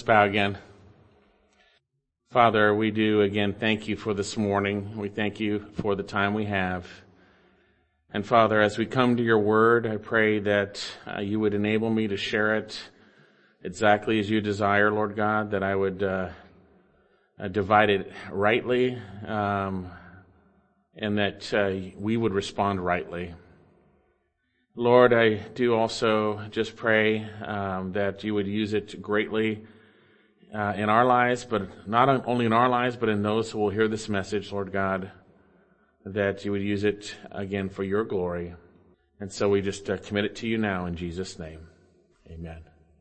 bow again. Father, we do again thank you for this morning. We thank you for the time we have. And Father, as we come to your word, I pray that you would enable me to share it exactly as you desire, Lord God, that I would divide it rightly, and that we would respond rightly. Lord, I do also just pray that you would use it greatly in our lives, but not only in our lives, but in those who will hear this message, Lord God, that you would use it again for your glory. And so we just commit it to you now in Jesus' name. Amen.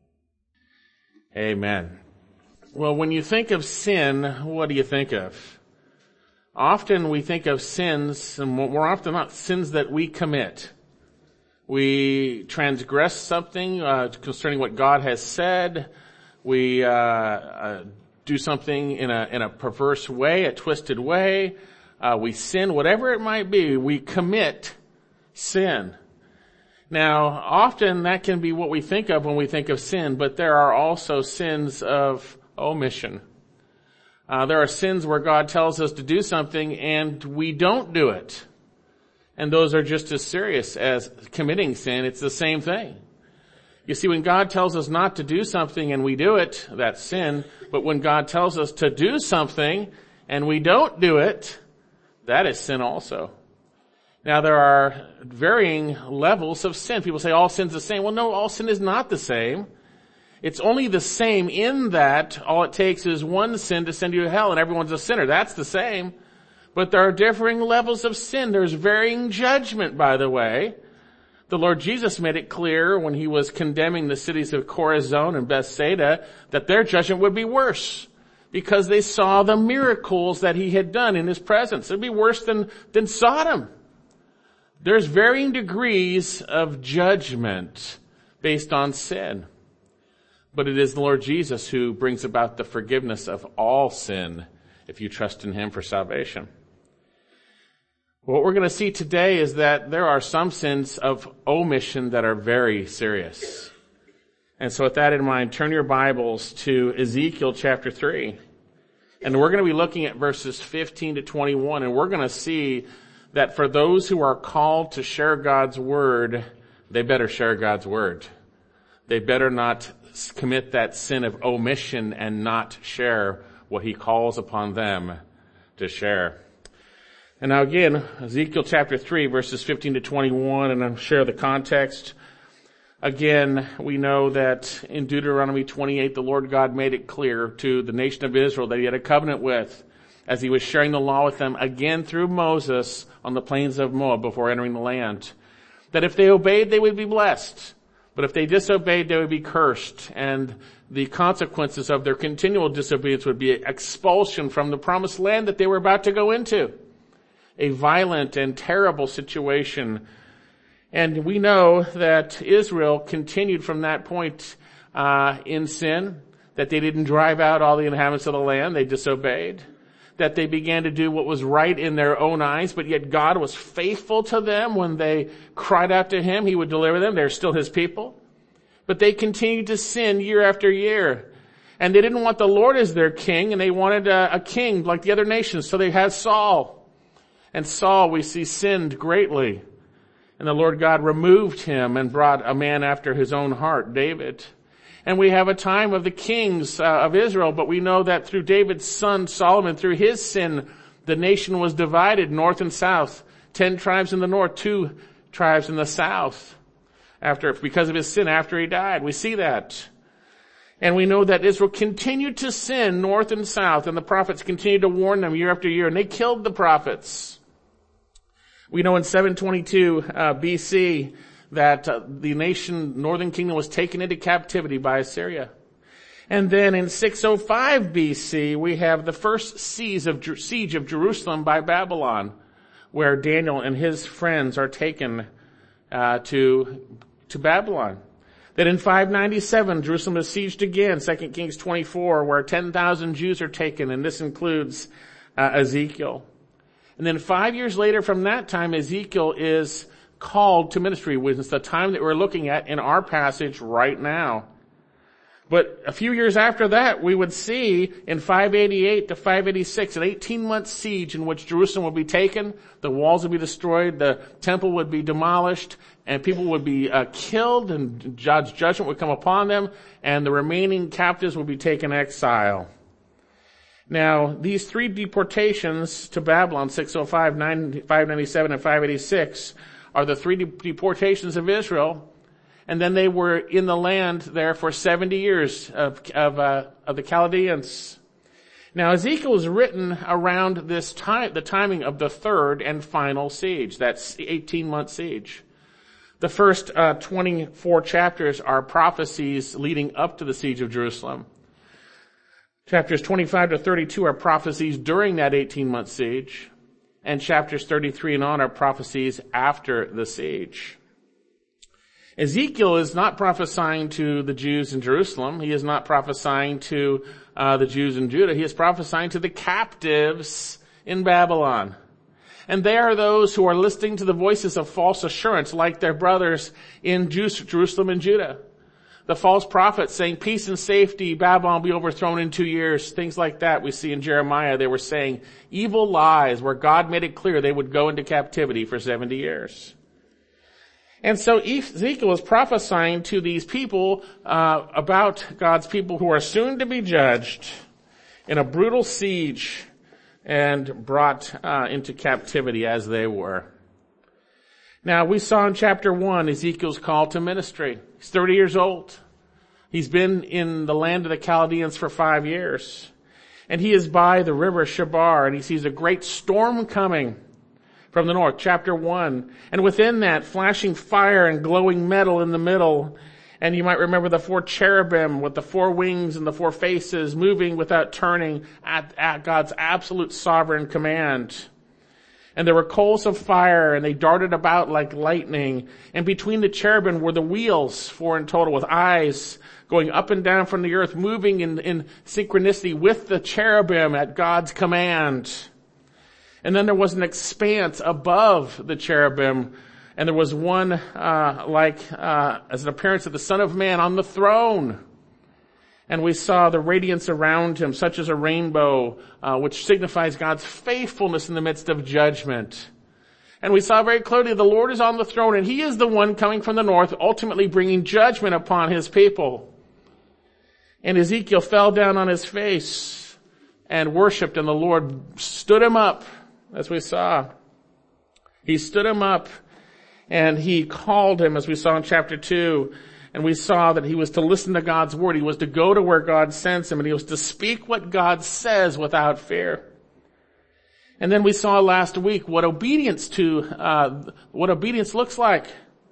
Amen. Well, when you think of sin, what do you think of? Often we think of sins, and more often not sins that we commit. We transgress something concerning what God has said. We do something in a perverse way, a twisted way. We sin, whatever it might be. We commit sin. Now, often that can be what we think of when we think of sin, but there are also sins of omission. There are sins where God tells us to do something and we don't do it. And those are just as serious as committing sin. It's the same thing. You see, when God tells us not to do something and we do it, that's sin. But when God tells us to do something and we don't do it, that is sin also. Now, there are varying levels of sin. People say all sin's the same. Well, no, all sin is not the same. It's only the same in that all it takes is one sin to send you to hell and everyone's a sinner. That's the same. But there are differing levels of sin. There's varying judgment, by the way. The Lord Jesus made it clear when he was condemning the cities of Chorazin and Bethsaida that their judgment would be worse because they saw the miracles that he had done in his presence. It would be worse than Sodom. There's varying degrees of judgment based on sin. But it is the Lord Jesus who brings about the forgiveness of all sin if you trust in him for salvation. What we're going to see today is that there are some sins of omission that are very serious. And so with that in mind, turn your Bibles to Ezekiel chapter 3. And we're going to be looking at verses 15 to 21, and we're going to see that for those who are called to share God's word, they better share God's word. They better not commit that sin of omission and not share what he calls upon them to share. And now again, Ezekiel chapter 3, verses 15 to 21, and I'll share the context. Again, we know that in Deuteronomy 28, the Lord God made it clear to the nation of Israel that he had a covenant with as he was sharing the law with them again through Moses on the plains of Moab before entering the land. That if they obeyed, they would be blessed. But if they disobeyed, they would be cursed. And the consequences of their continual disobedience would be expulsion from the promised land that they were about to go into. A violent and terrible situation. And we know that Israel continued from that point in sin, that they didn't drive out all the inhabitants of the land, they disobeyed, that they began to do what was right in their own eyes, but yet God was faithful to them when they cried out to him, he would deliver them. They're still his people. But they continued to sin year after year. And they didn't want the Lord as their king, and they wanted a king like the other nations, so they had Saul. And Saul, we see, sinned greatly. And the Lord God removed him and brought a man after his own heart, David. And we have a time of the kings of Israel, but we know that through David's son Solomon, through his sin, the nation was divided north and south. 10 tribes in the north, 2 tribes in the south. Because of his sin after he died. We see that. And we know that Israel continued to sin north and south, and the prophets continued to warn them year after year, and they killed the prophets. We know in 722 BC that the northern kingdom was taken into captivity by Assyria. And then in 605 BC, we have the first siege of Jerusalem by Babylon, where Daniel and his friends are taken to Babylon. Then in 597, Jerusalem is sieged again, 2 Kings 24, where 10,000 Jews are taken, and this includes Ezekiel. And then 5 years later from that time, Ezekiel is called to ministry, which is the time that we're looking at in our passage right now. But a few years after that, we would see in 588 to 586 an 18-month siege in which Jerusalem would be taken, the walls would be destroyed, the temple would be demolished, and people would be killed, and God's judgment would come upon them, and the remaining captives would be taken exile. Now, these three deportations to Babylon, 605, 597, and 586, are the three deportations of Israel. And then they were in the land there for 70 years of the Chaldeans. Now Ezekiel was written around this time, the timing of the third and final siege. That's the 18-month siege. The first 24 chapters are prophecies leading up to the siege of Jerusalem. Chapters 25 to 32 are prophecies during that 18-month siege. And chapters 33 and on are prophecies after the siege. Ezekiel is not prophesying to the Jews in Jerusalem. He is not prophesying to the Jews in Judah. He is prophesying to the captives in Babylon. And they are those who are listening to the voices of false assurance like their brothers in Jerusalem and Judah. The false prophets saying peace and safety, Babylon will be overthrown in 2 years, things like that we see in Jeremiah. They were saying evil lies where God made it clear they would go into captivity for 70 years. And so Ezekiel is prophesying to these people about God's people who are soon to be judged in a brutal siege and brought into captivity as they were. Now, we saw in chapter 1 Ezekiel's call to ministry. He's 30 years old. He's been in the land of the Chaldeans for 5 years. And he is by the river Chebar, and he sees a great storm coming from the north, chapter 1. And within that, flashing fire and glowing metal in the middle. And you might remember the 4 cherubim with the 4 wings and the 4 faces moving without turning at God's absolute sovereign command. And there were coals of fire, and they darted about like lightning. And between the cherubim were the wheels, 4 in total, with eyes going up and down from the earth, moving in synchronicity with the cherubim at God's command. And then there was an expanse above the cherubim, and there was one as an appearance of the Son of Man on the throne. And we saw the radiance around him, such as a rainbow, which signifies God's faithfulness in the midst of judgment. And we saw very clearly the Lord is on the throne, and he is the one coming from the north, ultimately bringing judgment upon his people. And Ezekiel fell down on his face and worshipped, and the Lord stood him up. As we saw, he stood him up and he called him, as we saw in chapter 2, and we saw that he was to listen to God's word. He was to go to where God sends him, and he was to speak what God says without fear. And then we saw last week what obedience looks like.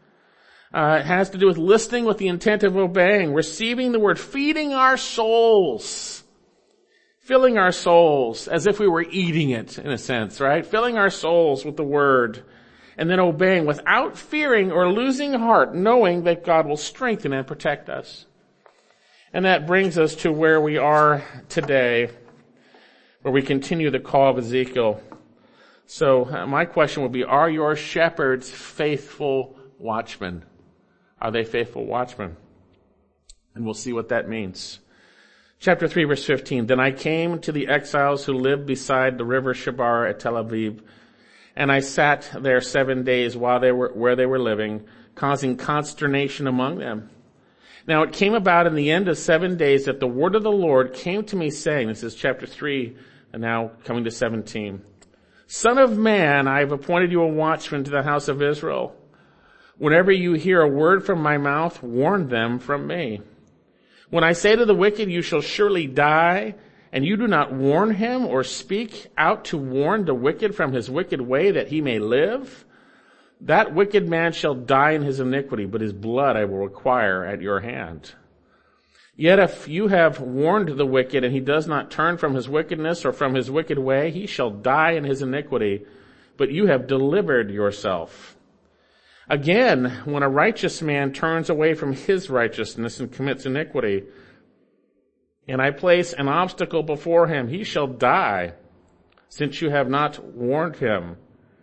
It has to do with listening with the intent of obeying, receiving the word, feeding our souls. Filling our souls as if we were eating it, in a sense, right? Filling our souls with the word, and then obeying without fearing or losing heart, knowing that God will strengthen and protect us. And that brings us to where we are today, where we continue the call of Ezekiel. So my question would be, are your shepherds faithful watchmen? Are they faithful watchmen? And we'll see what that means. Chapter 3, verse 15. Then I came to the exiles who lived beside the river Chebar at Tel Aviv, and I sat there 7 days while where they were living, causing consternation among them. Now it came about in the end of 7 days that the word of the Lord came to me saying, this is chapter 3, and now coming to 17. Son of man, I have appointed you a watchman to the house of Israel. Whenever you hear a word from my mouth, warn them from me. When I say to the wicked, you shall surely die, and you do not warn him or speak out to warn the wicked from his wicked way that he may live, that wicked man shall die in his iniquity, but his blood I will require at your hand. Yet if you have warned the wicked, and he does not turn from his wickedness or from his wicked way, he shall die in his iniquity, but you have delivered yourself. Again, when a righteous man turns away from his righteousness and commits iniquity, and I place an obstacle before him, he shall die, since you have not warned him.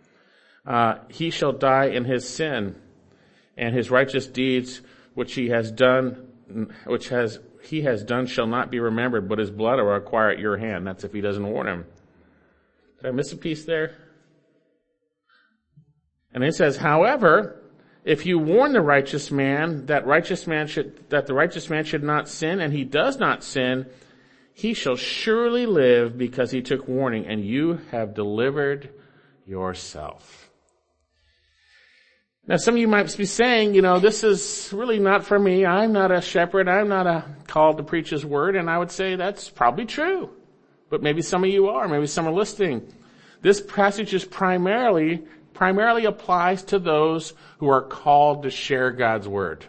He shall die in his sin, and his righteous deeds which he has done, which he has done shall not be remembered, but his blood will require at your hand. That's if he doesn't warn him. Did I miss a piece there? And it says, however, if you warn the righteous man that the righteous man should not sin, and he does not sin, he shall surely live because he took warning, and you have delivered yourself. Now, some of you might be saying, this is really not for me. I'm not a shepherd. I'm not called to preach his word. And I would say that's probably true. But maybe some of you are. Maybe some are listening. This passage is primarily applies to those who are called to share God's word.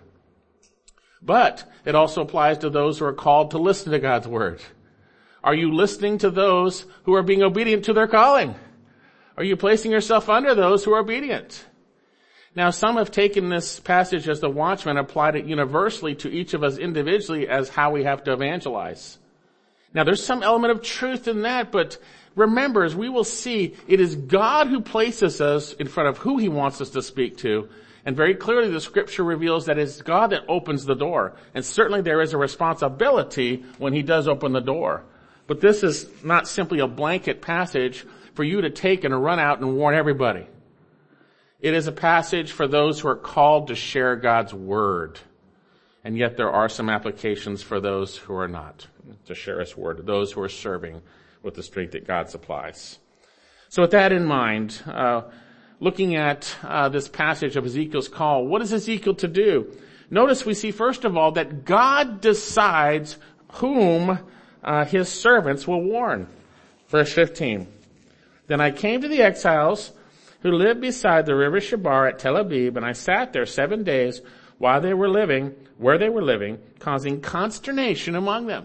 But it also applies to those who are called to listen to God's word. Are you listening to those who are being obedient to their calling? Are you placing yourself under those who are obedient? Now, some have taken this passage as the watchman, applied it universally to each of us individually as how we have to evangelize. Now, there's some element of truth in that, but remember, as we will see, it is God who places us in front of who he wants us to speak to. And very clearly the scripture reveals that it's God that opens the door. And certainly there is a responsibility when he does open the door. But this is not simply a blanket passage for you to take and run out and warn everybody. It is a passage for those who are called to share God's word. And yet there are some applications for those who are not to share his word, those who are serving with the strength that God supplies. So with that in mind, looking at this passage of Ezekiel's call, what is Ezekiel to do? Notice we see first of all that God decides whom his servants will warn. Verse 15. Then I came to the exiles who lived beside the river Chebar at Tel Aviv, and I sat there 7 days while they were living, where they were living, causing consternation among them.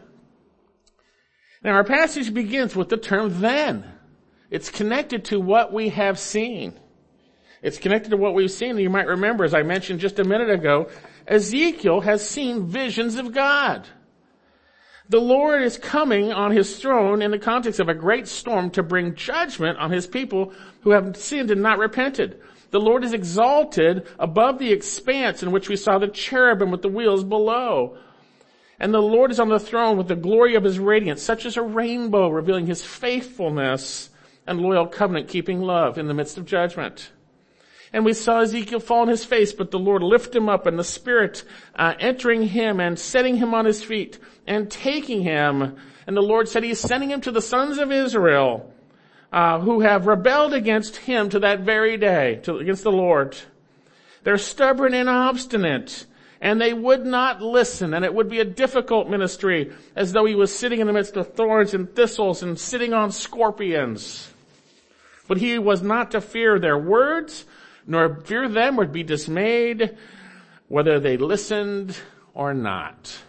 Now our passage begins with the term then. It's connected to what we have seen. It's connected to what we've seen. You might remember, as I mentioned just a minute ago, Ezekiel has seen visions of God. The Lord is coming on his throne in the context of a great storm to bring judgment on his people who have sinned and not repented. The Lord is exalted above the expanse in which we saw the cherubim with the wheels below. And the Lord is on the throne with the glory of his radiance, such as a rainbow, revealing his faithfulness and loyal covenant-keeping love in the midst of judgment. And we saw Ezekiel fall on his face, but the Lord lift him up, and the Spirit entering him and setting him on his feet and taking him. And the Lord said he is sending him to the sons of Israel, who have rebelled against him to that very day, against the Lord. They're stubborn and obstinate, and they would not listen, and it would be a difficult ministry, as though he was sitting in the midst of thorns and thistles and sitting on scorpions. But he was not to fear their words, nor fear them or be dismayed, whether they listened or not.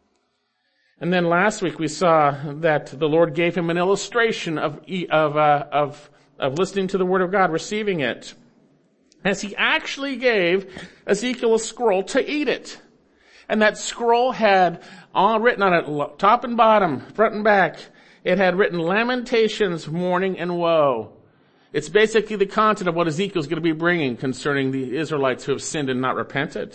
And then last week we saw that the Lord gave him an illustration of listening to the word of God, receiving it, as he actually gave Ezekiel a scroll to eat it. And that scroll had all written on it, top and bottom, front and back. It had written lamentations, mourning, and woe. It's basically the content of what Ezekiel's going to be bringing concerning the Israelites who have sinned and not repented.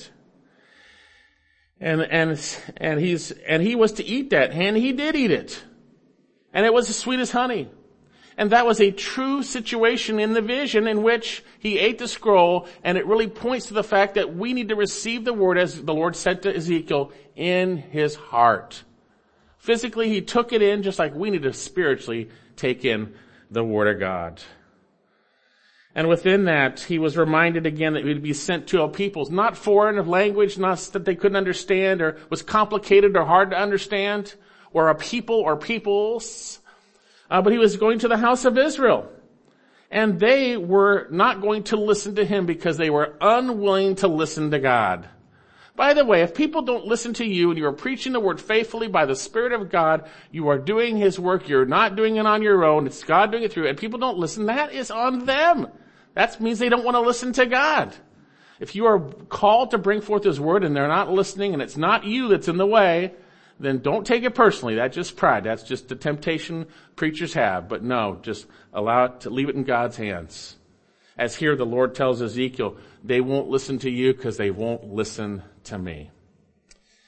And he was to eat that, and he did eat it. And it was as sweet as honey. And that was a true situation in the vision in which he ate the scroll, and it really points to the fact that we need to receive the word, as the Lord said to Ezekiel, in his heart. Physically, he took it in just like we need to spiritually take in the word of God. And within that, he was reminded again that he would be sent to a peoples, not foreign of language, not that they couldn't understand or was complicated or hard to understand, or a people or peoples. But he was going to the house of Israel. And they were not going to listen to him because they were unwilling to listen to God. By the way, if people don't listen to you and you are preaching the word faithfully by the Spirit of God, you are doing his work, you're not doing it on your own, it's God doing it through you, and people don't listen, that is on them. That means they don't want to listen to God. If you are called to bring forth his word and they're not listening and it's not you that's in the way, then don't take it personally. That's just pride. That's just the temptation preachers have. But no, just allow it to leave it in God's hands. As here the Lord tells Ezekiel, they won't listen to you because they won't listen to me.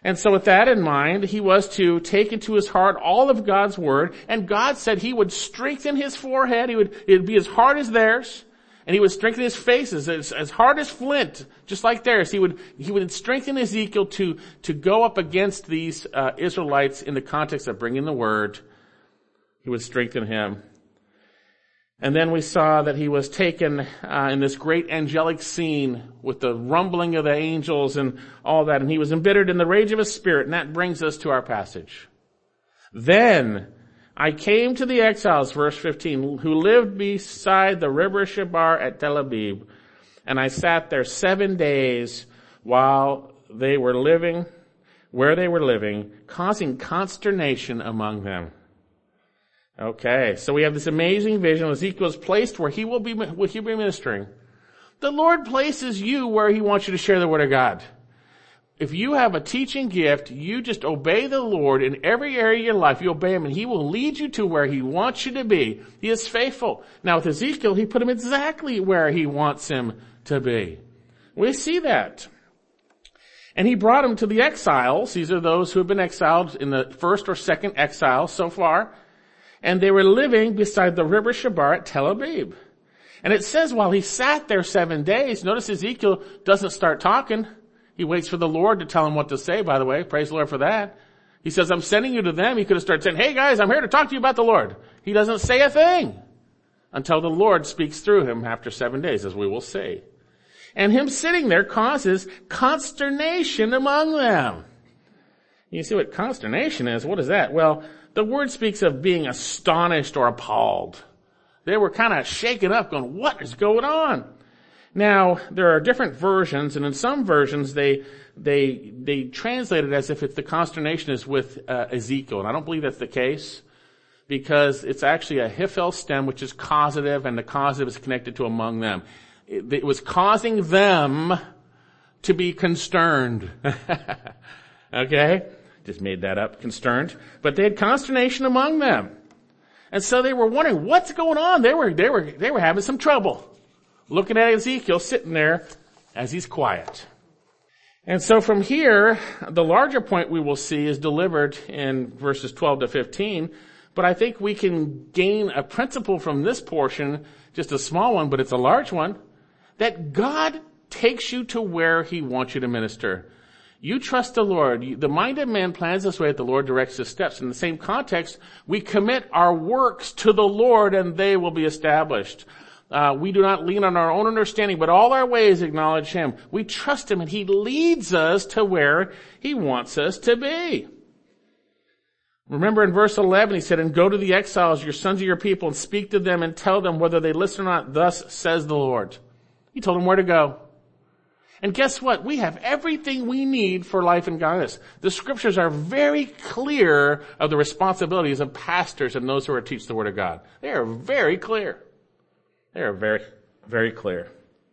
And so with that in mind, he was to take into his heart all of God's word, and God said he would strengthen his forehead, it would be as hard as theirs, and he would strengthen his face as hard as flint, just like theirs. He would strengthen Ezekiel to go up against these Israelites in the context of bringing the word. He would strengthen him. And then we saw that he was taken in this great angelic scene with the rumbling of the angels and all that, and he was embittered in the rage of his spirit, and that brings us to our passage. Then I came to the exiles, verse 15, who lived beside the river Chebar at Tel Abib, and I sat there 7 days while they were living, where they were living, causing consternation among them. Okay, so we have this amazing vision. Ezekiel is placed where he will be ministering. The Lord places you where he wants you to share the word of God. If you have a teaching gift, you just obey the Lord in every area of your life. You obey him and he will lead you to where he wants you to be. He is faithful. Now with Ezekiel, he put him exactly where he wants him to be. We see that. And he brought him to the exiles. These are those who have been exiled in the first or second exile so far. And they were living beside the river Chebar at Tel Abib. And it says while he sat there 7 days, notice Ezekiel doesn't start talking. He waits for the Lord to tell him what to say, by the way. Praise the Lord for that. He says, I'm sending you to them. He could have started saying, hey guys, I'm here to talk to you about the Lord. He doesn't say a thing until the Lord speaks through him after 7 days, as we will see. And him sitting there causes consternation among them. You see what consternation is? What is that? Well, the word speaks of being astonished or appalled. They were kind of shaken up going, what is going on? Now, there are different versions, and in some versions they translate it as if it's the consternation is with Ezekiel, and I don't believe that's the case because it's actually a hiphil stem, which is causative, and the causative is connected to among them. It was causing them to be concerned. Okay? Just made that up, concerned. But they had consternation among them. And so they were wondering, what's going on? They were having some trouble. Looking at Ezekiel sitting there as he's quiet. And so from here, the larger point we will see is delivered in verses 12 to 15. But I think we can gain a principle from this portion, just a small one, but it's a large one, that God takes you to where he wants you to minister. You trust the Lord. The mind of man plans this way, that the Lord directs his steps. In the same context, we commit our works to the Lord and they will be established. We do not lean on our own understanding, but all our ways acknowledge him. We trust him and he leads us to where he wants us to be. Remember in verse 11, he said, and go to the exiles, your sons of your people, and speak to them and tell them whether they listen or not. Thus says the Lord. He told them where to go. And guess what? We have everything we need for life and godliness. The scriptures are very clear of the responsibilities of pastors and those who are to teach the word of God. They are very clear. They are very, very clear.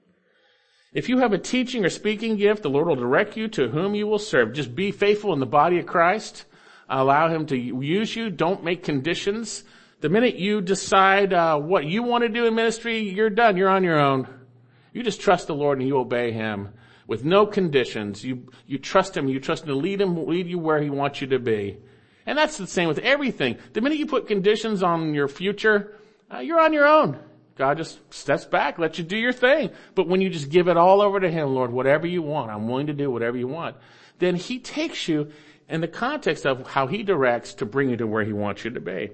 If you have a teaching or speaking gift, the Lord will direct you to whom you will serve. Just be faithful in the body of Christ. Allow him to use you. Don't make conditions. The minute you decide what you want to do in ministry, you're done. You're on your own. You just trust the Lord and you obey him with no conditions. You trust him. You trust him to lead you where he wants you to be. And that's the same with everything. The minute you put conditions on your future, you're on your own. God just steps back, lets you do your thing. But when you just give it all over to him, Lord, whatever you want, I'm willing to do whatever you want, then he takes you in the context of how he directs to bring you to where he wants you to be.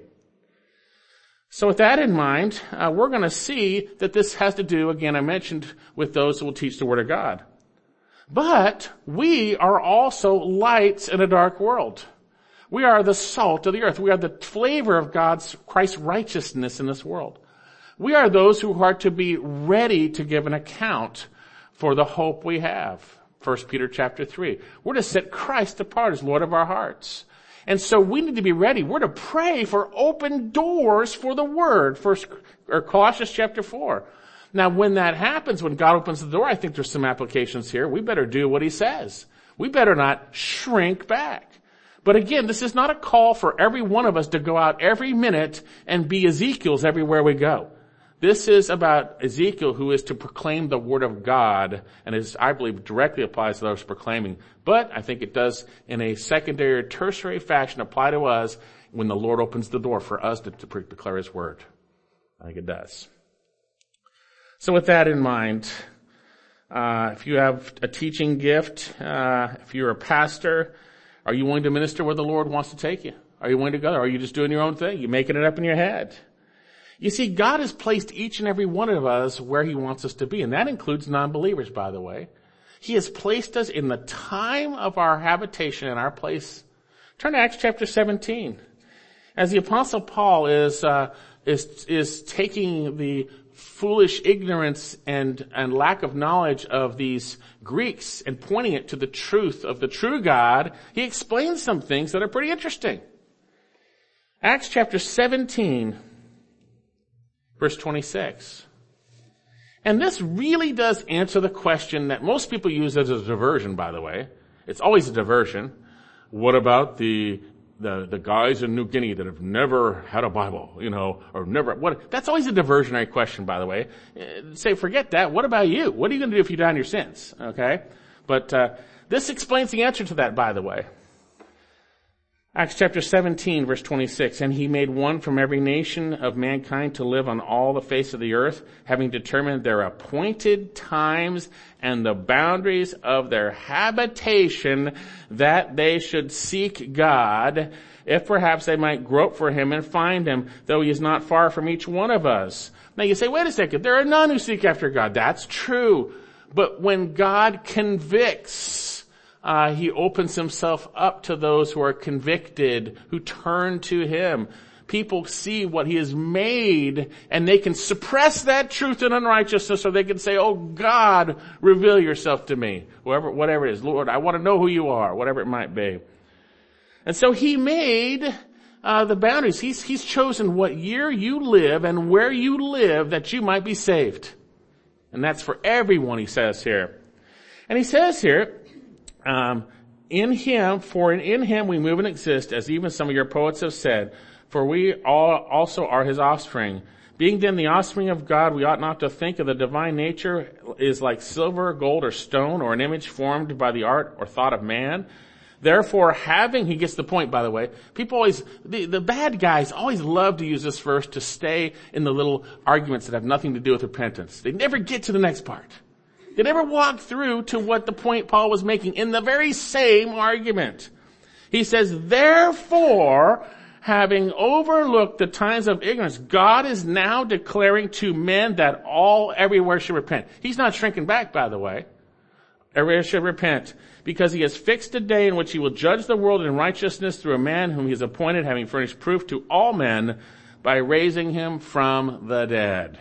So with that in mind, we're going to see that this has to do, again, I mentioned, with those who will teach the word of God. But we are also lights in a dark world. We are the salt of the earth. We are the flavor of Christ's righteousness in this world. We are those who are to be ready to give an account for the hope we have. 1 Peter chapter 3. We're to set Christ apart as Lord of our hearts. And so we need to be ready. We're to pray for open doors for the word. Colossians chapter 4. Now when that happens, when God opens the door, I think there's some applications here. We better do what he says. We better not shrink back. But again, this is not a call for every one of us to go out every minute and be Ezekiels everywhere we go. This is about Ezekiel, who is to proclaim the word of God, and is, I believe, directly applies to those proclaiming. But I think it does, in a secondary or tertiary fashion, apply to us when the Lord opens the door for us to declare his word. I think it does. So with that in mind, if you have a teaching gift, if you're a pastor, are you willing to minister where the Lord wants to take you? Are you willing to go? Or are you just doing your own thing? You're making it up in your head. You see, God has placed each and every one of us where he wants us to be, and that includes non-believers, by the way. He has placed us in the time of our habitation and our place. Turn to Acts chapter 17. As the Apostle Paul is taking the foolish ignorance and lack of knowledge of these Greeks and pointing it to the truth of the true God, he explains some things that are pretty interesting. Acts chapter 17, verse 26. And this really does answer the question that most people use as a diversion, by the way. It's always a diversion. What about the guys in New Guinea that have never had a Bible, or never, that's always a diversionary question, by the way. Say, forget that. What about you? What are you going to do if you die in your sins? Okay? But, this explains the answer to that, by the way. Acts chapter 17, verse 26, and he made one from every nation of mankind to live on all the face of the earth, having determined their appointed times and the boundaries of their habitation, that they should seek God, if perhaps they might grope for him and find him, though he is not far from each one of us. Now you say, wait a second, there are none who seek after God. That's true. But when God convicts, he opens himself up to those who are convicted, who turn to him. People see what he has made, and they can suppress that truth and unrighteousness, or they can say, oh God, reveal yourself to me. Whatever it is. Lord, I want to know who you are, whatever it might be. And so he made the boundaries. He's chosen what year you live and where you live that you might be saved. And that's for everyone, he says here. And he says here, in him we move and exist, as even some of your poets have said, for we all also are his offspring. Being then the offspring of God, we ought not to think of the divine nature is like silver, gold, or stone, or an image formed by the art or thought of man. Therefore, he gets the point, by the way. People always, the bad guys always love to use this verse to stay in the little arguments that have nothing to do with repentance. They never get to the next part. They never walk through to what the point Paul was making in the very same argument. He says, therefore, having overlooked the times of ignorance, God is now declaring to men that all everywhere should repent. He's not shrinking back, by the way. Everywhere should repent, because he has fixed a day in which he will judge the world in righteousness through a man whom he has appointed, having furnished proof to all men by raising him from the dead.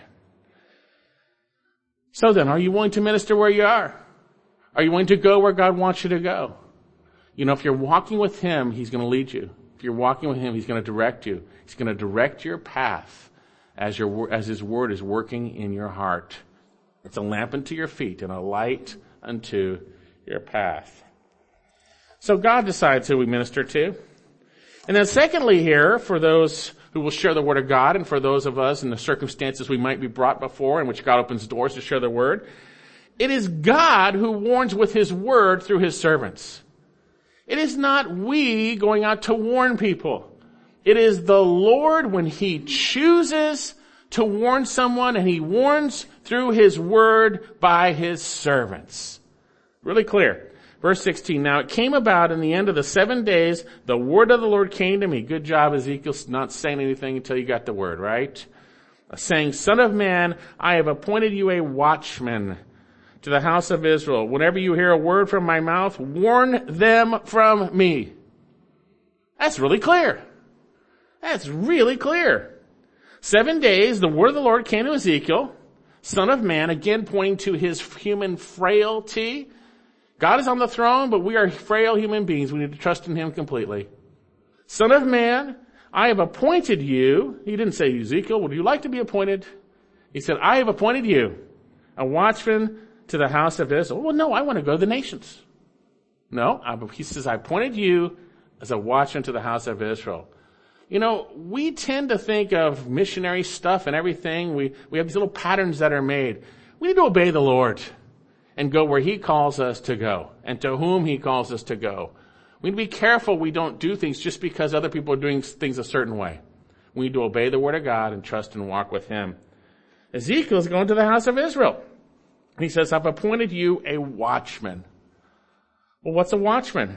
So then, are you willing to minister where you are? Are you willing to go where God wants you to go? If you're walking with him, he's going to lead you. If you're walking with him, he's going to direct you. He's going to direct your path as his word is working in your heart. It's a lamp unto your feet and a light unto your path. So God decides who we minister to. And then secondly here, for those who will share the word of God, and for those of us in the circumstances we might be brought before in which God opens doors to share the word, it is God who warns with his word through his servants. It is not we going out to warn people. It is the Lord when he chooses to warn someone, and he warns through his word by his servants. Really clear. Verse 16, now it came about in the end of the 7 days, the word of the Lord came to me. Good job, Ezekiel, not saying anything until you got the word, right? Saying, Son of man, I have appointed you a watchman to the house of Israel. Whenever you hear a word from my mouth, warn them from me. That's really clear. That's really clear. 7 days, the word of the Lord came to Ezekiel, Son of man, again pointing to his human frailty. God is on the throne, but we are frail human beings. We need to trust in him completely. Son of man, I have appointed you. He didn't say, Ezekiel, would you like to be appointed? He said, I have appointed you a watchman to the house of Israel. Well, no, I want to go to the nations. No, he says, I appointed you as a watchman to the house of Israel. We tend to think of missionary stuff and everything. We have these little patterns that are made. We need to obey the Lord and go where He calls us to go and to whom He calls us to go. We need to be careful we don't do things just because other people are doing things a certain way. We need to obey the Word of God and trust and walk with Him. Ezekiel is going to the house of Israel. He says, I've appointed you a watchman. Well, what's a watchman?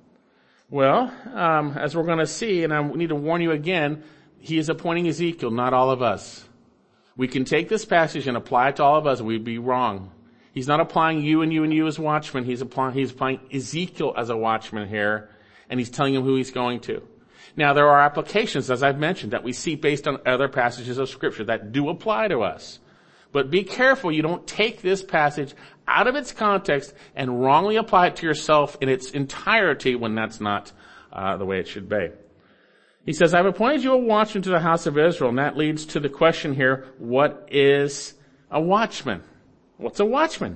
Well, as we're going to see, and I need to warn you again, He is appointing Ezekiel, not all of us. We can take this passage and apply it to all of us. We'd be wrong. He's not applying you and you and you as watchmen. He's applying Ezekiel as a watchman here, and He's telling him who He's going to. Now, there are applications, as I've mentioned, that we see based on other passages of Scripture that do apply to us. But be careful you don't take this passage out of its context and wrongly apply it to yourself in its entirety when that's not the way it should be. He says, I've appointed you a watchman to the house of Israel, and that leads to the question here, what is a watchman? What's a watchman?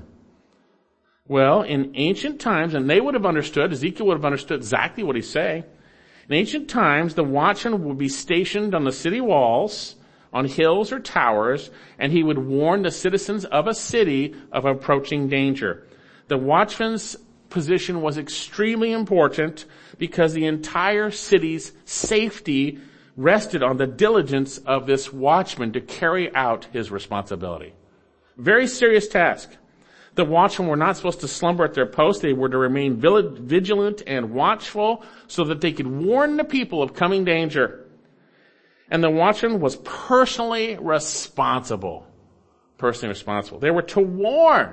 Well, in ancient times, and they would have understood, Ezekiel would have understood exactly what he's saying. In ancient times, the watchman would be stationed on the city walls, on hills or towers, and he would warn the citizens of a city of approaching danger. The watchman's position was extremely important because the entire city's safety rested on the diligence of this watchman to carry out his responsibility. Very serious task. The watchmen were not supposed to slumber at their post. They were to remain vigilant and watchful so that they could warn the people of coming danger. And the watchman was personally responsible. They were to warn.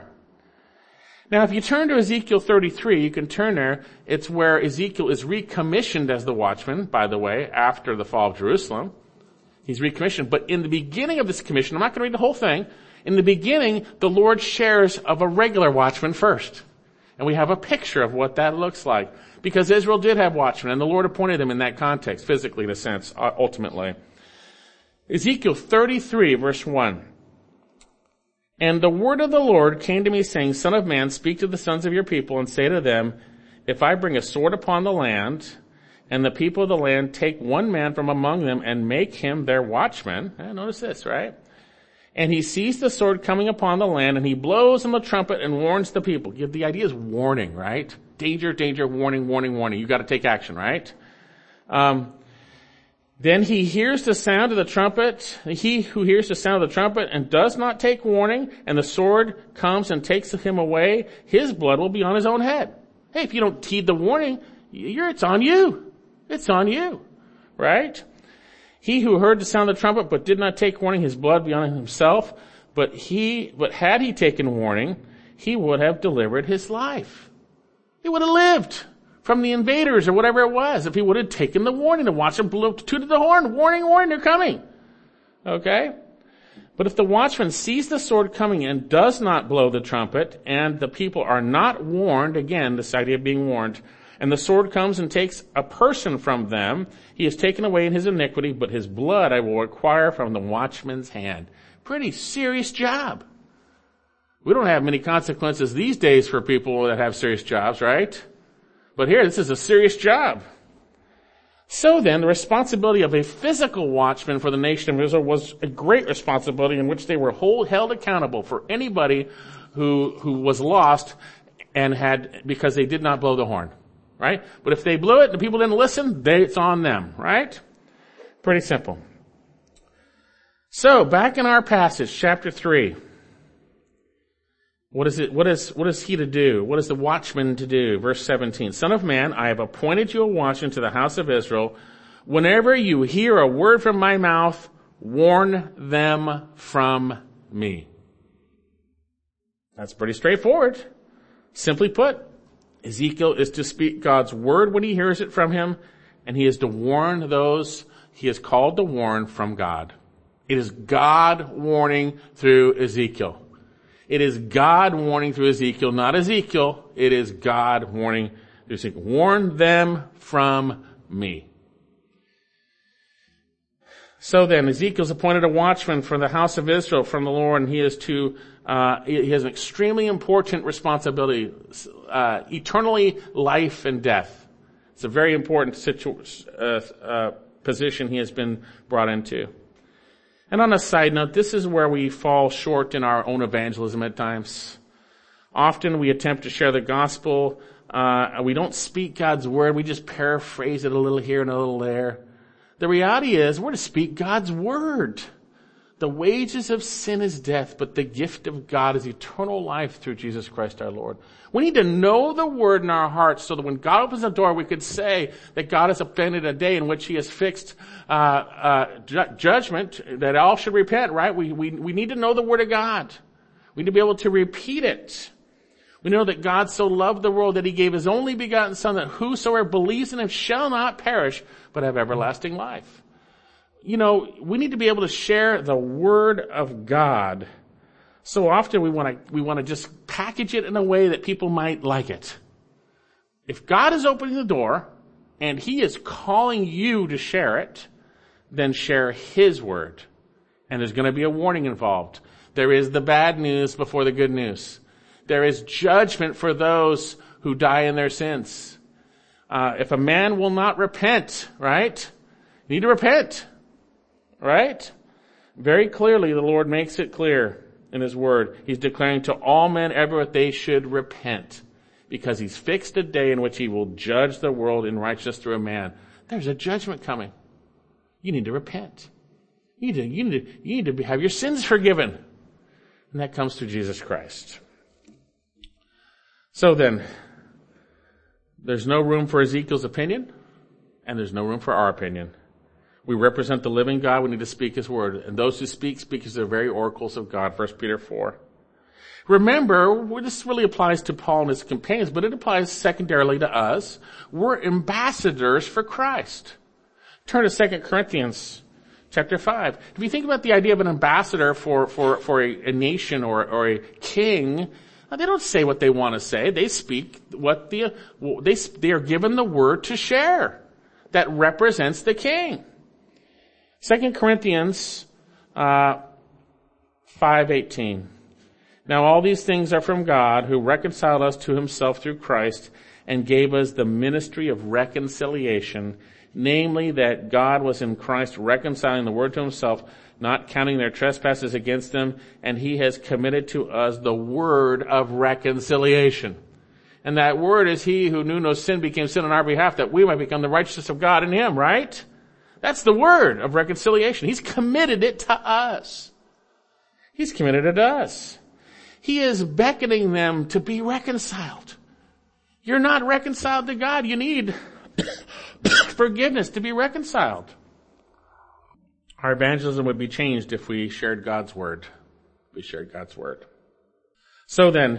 Now, if you turn to Ezekiel 33, you can turn there. It's where Ezekiel is recommissioned as the watchman, by the way, after the fall of Jerusalem. He's recommissioned. But in the beginning of this commission, I'm not going to read the whole thing. In the beginning, the Lord shares of a regular watchman first. And we have a picture of what that looks like. Because Israel did have watchmen, and the Lord appointed them in that context, physically in a sense, ultimately. Ezekiel 33, verse 1. And the word of the Lord came to me, saying, Son of man, speak to the sons of your people, and say to them, if I bring a sword upon the land, and the people of the land take one man from among them, and make him their watchman. Notice this, right? And he sees the sword coming upon the land, and he blows on the trumpet and warns the people. The idea is warning, right? Danger, danger, warning, warning, warning. You've got to take action, right? Then he hears the sound of the trumpet. He who hears the sound of the trumpet and does not take warning, and the sword comes and takes him away, his blood will be on his own head. Hey, if you don't heed the warning, it's on you. It's on you, right? He who heard the sound of the trumpet but did not take warning, his blood be on himself. But had he taken warning, he would have delivered his life. He would have lived from the invaders or whatever it was if he would have taken the warning to watch them tooted the horn. Warning, warning, they're coming. Okay? But if the watchman sees the sword coming and does not blow the trumpet, and the people are not warned, again, this idea of being warned, and the sword comes and takes a person from them, he is taken away in his iniquity, but his blood I will require from the watchman's hand. Pretty serious job. We don't have many consequences these days for people that have serious jobs, right? But here, this is a serious job. So then, the responsibility of a physical watchman for the nation of Israel was a great responsibility in which they were held accountable for anybody who was lost because they did not blow the horn. Right? But if they blew it and the people didn't listen, it's on them. Right? Pretty simple. So, back in our passage, chapter 3. What is he to do? What is the watchman to do? Verse 17. Son of man, I have appointed you a watchman to the house of Israel. Whenever you hear a word from my mouth, warn them from me. That's pretty straightforward. Simply put, Ezekiel is to speak God's word when he hears it from him, and he is to warn those he is called to warn from God. It is God warning through Ezekiel. It is God warning through Ezekiel, not Ezekiel. It is God warning through Ezekiel. Warn them from me. So then, Ezekiel's appointed a watchman for the house of Israel from the Lord, and he has an extremely important responsibility, eternally life and death. It's a very important position he has been brought into. And on a side note, this is where we fall short in our own evangelism at times. Often we attempt to share the gospel. We don't speak God's word. We just paraphrase it a little here and a little there. The reality is we're to speak God's word. The wages of sin is death, but the gift of God is eternal life through Jesus Christ our Lord. We need to know the word in our hearts so that when God opens the door, we could say that God has appointed a day in which he has fixed judgment, that all should repent, right? We need to know the word of God. We need to be able to repeat it. We know that God so loved the world that he gave his only begotten Son, that whosoever believes in him shall not perish, but have everlasting life. You know, we need to be able to share the word of God. So often we want to just package it in a way that people might like it. If God is opening the door and he is calling you to share it, then share his word. And there's going to be a warning involved. There is the bad news before the good news. There is judgment for those who die in their sins. If a man will not repent, right? You need to repent. Right? Very clearly, the Lord makes it clear in his word. He's declaring to all men everywhere they should repent, because he's fixed a day in which he will judge the world in righteousness through a man. There's a judgment coming. You need to repent. You need to have your sins forgiven. And that comes through Jesus Christ. So then, there's no room for Ezekiel's opinion, and there's no room for our opinion. We represent the living God. We need to speak his word. And those who speak as the very oracles of God. 1 Peter 4. Remember, this really applies to Paul and his companions, but it applies secondarily to us. We're ambassadors for Christ. Turn to 2 Corinthians chapter 5. If you think about the idea of an ambassador for a nation or a king, they don't say what they want to say. They speak what they are given the word to share that represents the king. 2 Corinthians 5:18. Now all these things are from God, who reconciled us to himself through Christ and gave us the ministry of reconciliation, namely that God was in Christ reconciling the world to himself, not counting their trespasses against them, and he has committed to us the word of reconciliation. And that word is he who knew no sin became sin on our behalf, that we might become the righteousness of God in him, right? That's the word of reconciliation. He's committed it to us. He's committed it to us. He is beckoning them to be reconciled. You're not reconciled to God. You need forgiveness to be reconciled. Our evangelism would be changed if we shared God's word. We shared God's word. So then,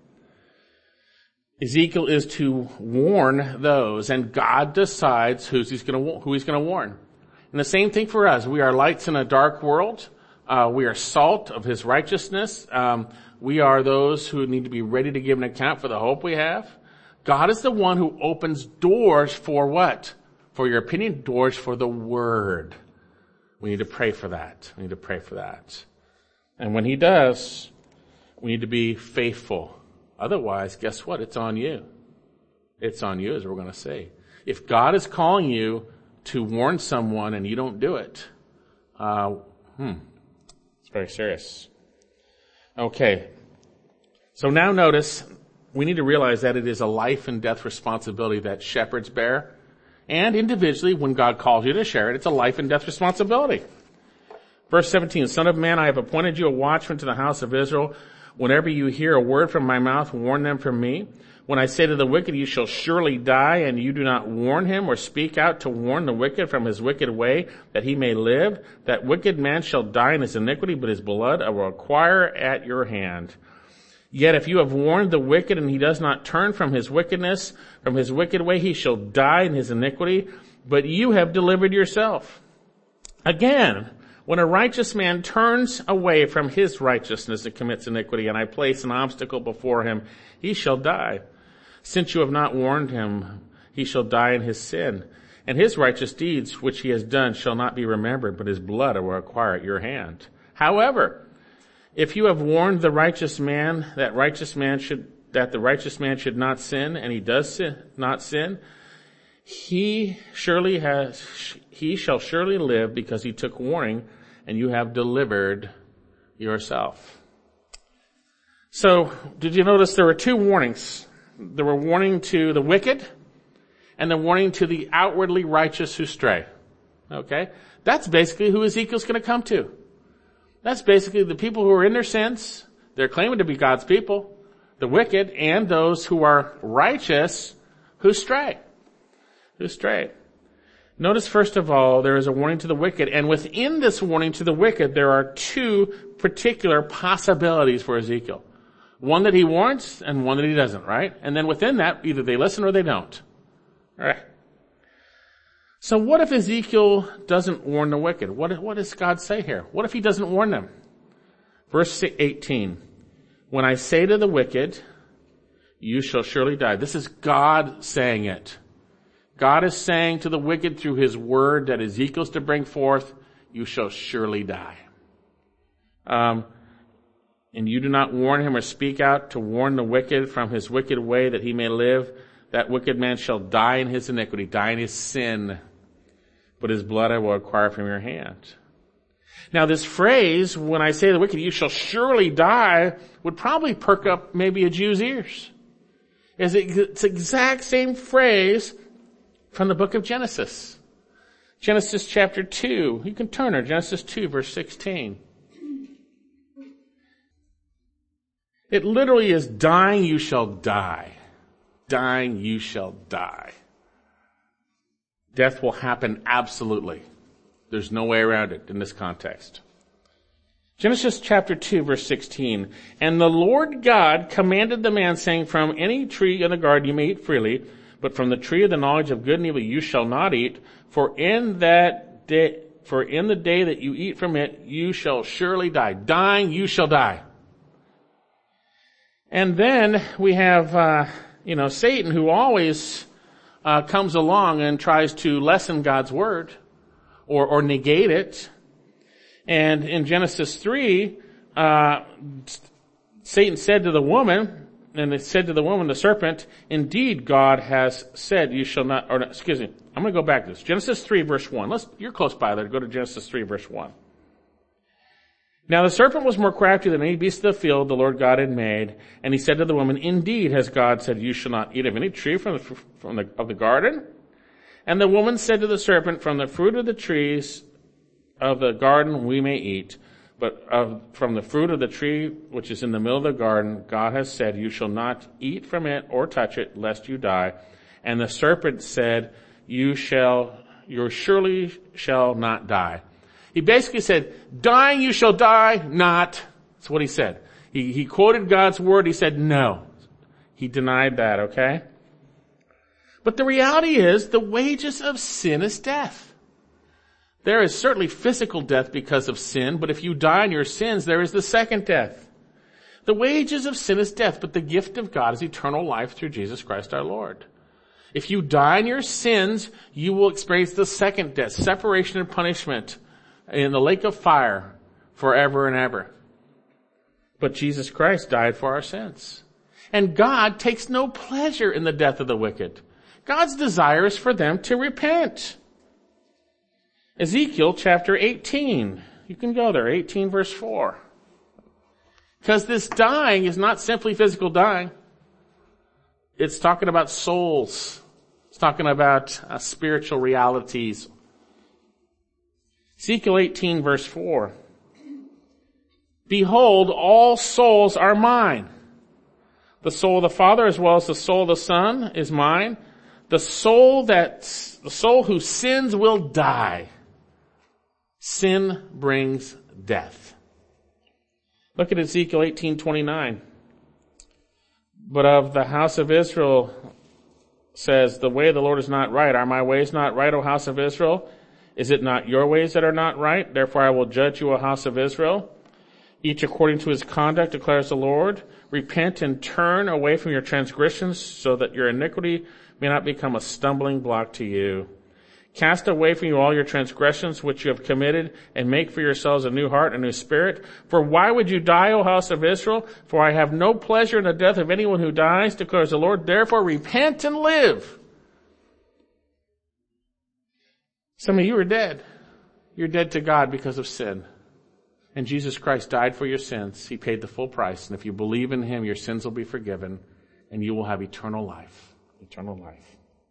Ezekiel is to warn those, and God decides who he's going to warn. And the same thing for us. We are lights in a dark world. We are salt of his righteousness. We are those who need to be ready to give an account for the hope we have. God is the one who opens doors for what? For your opinion, doors for the word. We need to pray for that. We need to pray for that. And when he does, we need to be faithful. Otherwise, guess what? It's on you. It's on you, as we're going to say. If God is calling you to warn someone and you don't do it, it's very serious. Okay. So now notice, we need to realize that it is a life and death responsibility that shepherds bear. And individually, when God calls you to share it, it's a life and death responsibility. Verse 17, Son of man, I have appointed you a watchman to the house of Israel. Whenever you hear a word from my mouth, warn them from me. When I say to the wicked, you shall surely die, and you do not warn him or speak out to warn the wicked from his wicked way, that he may live, that wicked man shall die in his iniquity, but his blood I will acquire at your hand. Yet if you have warned the wicked, and he does not turn from his wickedness, from his wicked way, he shall die in his iniquity, but you have delivered yourself. Again, when a righteous man turns away from his righteousness and commits iniquity, and I place an obstacle before him, he shall die. Since you have not warned him, he shall die in his sin. And his righteous deeds which he has done shall not be remembered, but his blood I will acquire at your hand. However, if you have warned the righteous man that the righteous man should not sin, and he does not sin, He shall surely live because he took warning, and you have delivered yourself. So, did you notice there were two warnings? There were warning to the wicked and the warning to the outwardly righteous who stray. Okay? That's basically who Ezekiel's going to come to. That's basically the people who are in their sins. They're claiming to be God's people. The wicked and those who are righteous who stray. Who stray. Notice first of all, there is a warning to the wicked, and within this warning to the wicked, there are two particular possibilities for Ezekiel. One that he warns and one that he doesn't, right? And then within that, either they listen or they don't. All right. So what if Ezekiel doesn't warn the wicked? What does God say here? What if he doesn't warn them? Verse 18. When I say to the wicked, you shall surely die. This is God saying it. God is saying to the wicked through his word that Ezekiel's to bring forth, you shall surely die. And you do not warn him or speak out to warn the wicked from his wicked way that he may live. That wicked man shall die in his iniquity, die in his sin. But his blood I will acquire from your hand. Now this phrase, when I say to the wicked, you shall surely die, would probably perk up maybe a Jew's ears. It's the exact same phrase from the book of Genesis. Genesis chapter 2. You can turn there. Genesis 2 verse 16. It literally is dying you shall die. Dying you shall die. Death will happen absolutely. There's no way around it in this context. Genesis chapter 2 verse 16. And the Lord God commanded the man, saying, from any tree in the garden you may eat freely, but from the tree of the knowledge of good and evil you shall not eat, for in the day that you eat from it, you shall surely die. Dying, you shall die. And then we have, Satan, who always comes along and tries to lessen God's word or negate it. And in Genesis 3, Satan said to the woman, and it said to the woman, the serpent, indeed God has said you shall not, I'm going to go back to this. Genesis 3 verse 1. You're close by there. Go to Genesis 3 verse 1. Now the serpent was more crafty than any beast of the field the Lord God had made. And he said to the woman, indeed has God said you shall not eat of any tree of the garden? And the woman said to the serpent, from the fruit of the trees of the garden we may eat, but from the fruit of the tree which is in the middle of the garden, God has said, you shall not eat from it or touch it, lest you die. And the serpent said, you surely shall not die. He basically said, dying you shall die not. That's what he said. He quoted God's word. He said no. He denied that, okay? But the reality is, the wages of sin is death. There is certainly physical death because of sin, but if you die in your sins, there is the second death. The wages of sin is death, but the gift of God is eternal life through Jesus Christ our Lord. If you die in your sins, you will experience the second death, separation and punishment in the lake of fire forever and ever. But Jesus Christ died for our sins. And God takes no pleasure in the death of the wicked. God's desire is for them to repent. Ezekiel chapter 18. You can go there, 18 verse 4. Because this dying is not simply physical dying. It's talking about souls. It's talking about spiritual realities. Ezekiel 18 verse 4. Behold, all souls are mine. The soul of the Father as well as the soul of the Son is mine. The soul who sins will die. Sin brings death. Look at Ezekiel 18:29. But of the house of Israel says, the way of the Lord is not right. Are my ways not right, O house of Israel? Is it not your ways that are not right? Therefore I will judge you, O house of Israel. Each according to his conduct, declares the Lord. Repent and turn away from your transgressions, so that your iniquity may not become a stumbling block to you. Cast away from you all your transgressions which you have committed, and make for yourselves a new heart, a new spirit. For why would you die, O house of Israel? For I have no pleasure in the death of anyone who dies, declares the Lord. Therefore repent and live. Some of you are dead. You're dead to God because of sin. And Jesus Christ died for your sins. He paid the full price. And if you believe in him, your sins will be forgiven and you will have eternal life. Eternal life.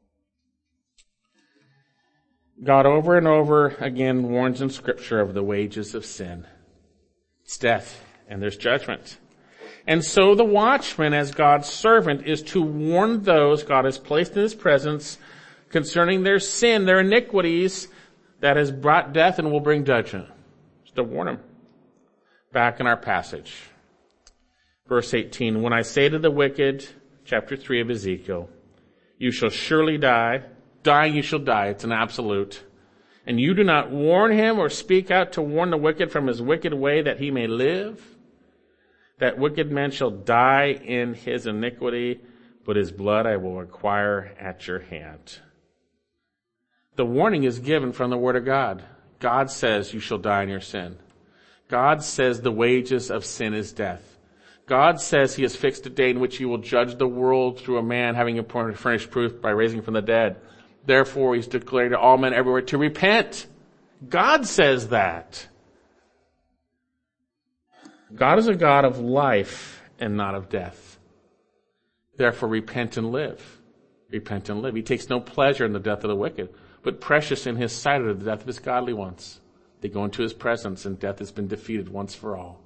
God over and over again warns in Scripture of the wages of sin. It's death and there's judgment. And so the watchman, as God's servant, is to warn those God has placed in his presence concerning their sin, their iniquities, that has brought death and will bring judgment. Just to warn them. Back in our passage. Verse 18, when I say to the wicked, chapter 3 of Ezekiel, you shall surely die. Dying you shall die. It's an absolute. And you do not warn him or speak out to warn the wicked from his wicked way that he may live. That wicked man shall die in his iniquity, but his blood I will require at your hand. The warning is given from the Word of God. God says you shall die in your sin. God says the wages of sin is death. God says he has fixed a day in which he will judge the world through a man having furnished proof by raising from the dead. Therefore, he's declared to all men everywhere to repent. God says that. God is a God of life and not of death. Therefore, repent and live. Repent and live. He takes no pleasure in the death of the wicked, but precious in his sight are the death of his godly ones. They go into his presence and death has been defeated once for all.